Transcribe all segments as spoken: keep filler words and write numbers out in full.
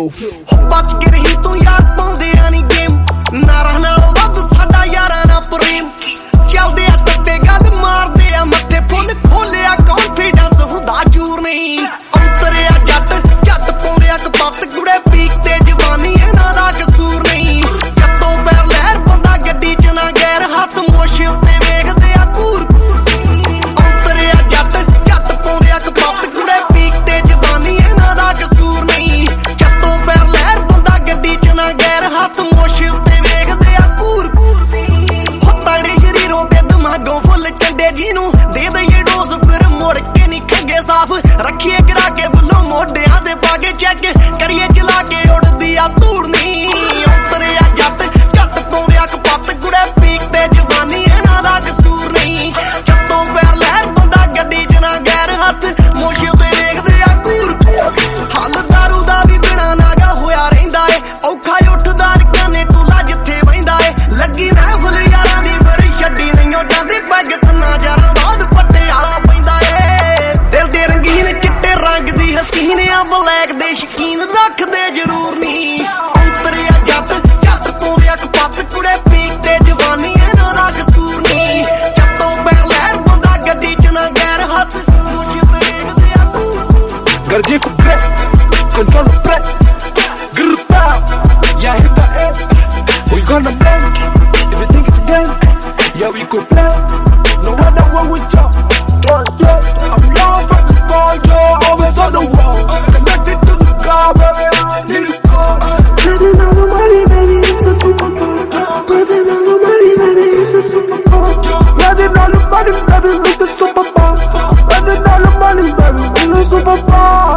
बच के रही तू यार पाउंदे आनी गेम नारा नालों वध साडा यारां ना प्रेम चलदे आ टप्पे गल मारदे आ मत्थे फुल खोलिया कॉन्फिडेंस हुंदा चूर नहीं अंतरे आ जट जट पाउंदे आ कपत्त गुड़े पीक ते जवानी इन्हां दा कसूर नहीं जत्तों पैर लहर बंदा गड्डी च ना गैर हाथ मोश उत्ते वेखदे आ घूर अंतरे आ जट जट पाउंदे आ कपत्त गुड़े पीक ते जवानी इन्हां दा कसूर नहीं जत्तों पैर लहर बंदा गड्डी च ना गैर हाथ मोश उत्ते वेखदे आ घूर हो तगड़े शरीरों ते दिमागों फुल चंडे जिनू दे दईए डोज फिर मुड़ के नहीं खंगे साफ रखिए गिरा के बुल्लो मोढियां ते पागे चेक करिए चला के उड़दी आ धूड़ नहीं अंतरे आ जट जट पाउंदे आ कपत्त गुड़े पीक ते जवानी इन्हां दा कसूर नहीं जत्तों पैर लहर बंदा गड्डी च ना गैर हाथ मोश उत्ते वेखदे आ घूर हल दारू दा भी बिना नागा होया रहिंदा ए औखा उठदा रकाने टोला जिथे वहिंदा ए लगी महफिल यारां दी फिर छड्डी नहीं जांदी पैग तन्ना यारां बाद पटियाला पैंदा ए दिल दे रंगीन चिट्टे रंग दी हसीन आ ब्लैक दे शकीन रखदे जरूर नहीं अंतरे आ जट जट पाउंदे आ कपत्त कुड़े पीक ते जवानी इन्हां दा कसूर नहीं जत्तों पैर लहर बंदा गड्डी च ना गैर हाथ मोश ते वेखदे आ Garji for grip, control the breath. Grr pow, yeah hit the air. We gonna blank, if you think it's a game, yeah we could play. No wonder what we jump, don't flip. I'm low for the ball, yeah, always on the wall. Connected to the car, baby, I need a car. Spending all the money, baby, it's a superpower. Spending all the money, baby, it's a superpower. Spending all the money, baby, it's a superpower. Spending all the money, baby, it's a superpower.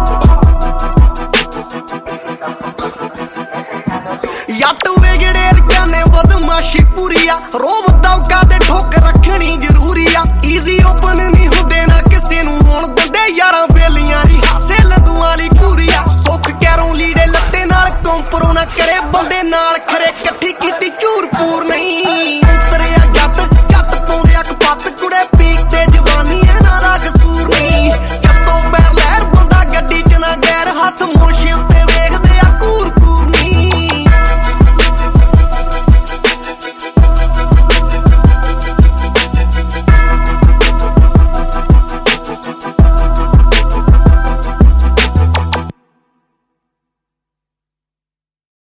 जट वेगड़े रकाने बदमाशी पूरी आ रोब दौका ते ठोक रखनी जरूरी आ easy open नहीं हुंदे ना किसे नूं होण दिंदे यारां बेलियां दी हासे लड्डूआं ली घूरी आ सुख कैरों लीड़े लत्ते नाल कंपरो ना करे बंदे नाल खरे कट्ठी कीती झूर पूर नहीं